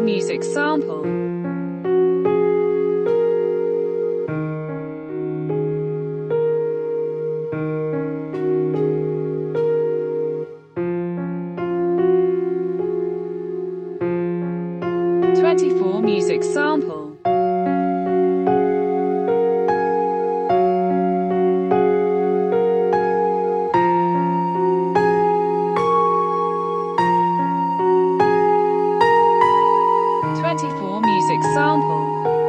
music sample. 24 music sample. 24 music sample.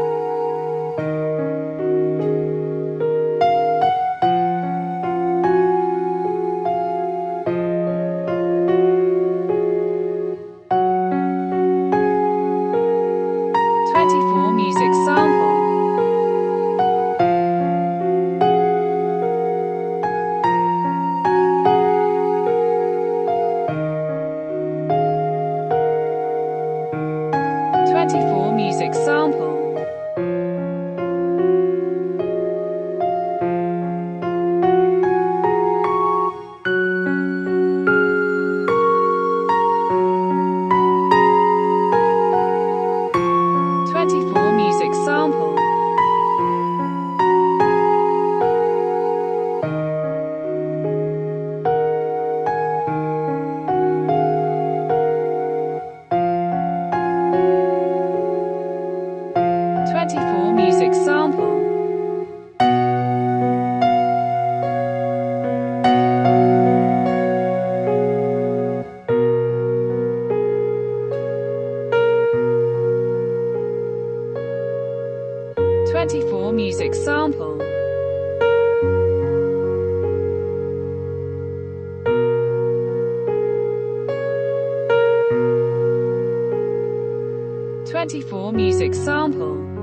24 music sample. 24 music sample. 24 music sample. 24 music sample. 24 music sample. 24 music sample.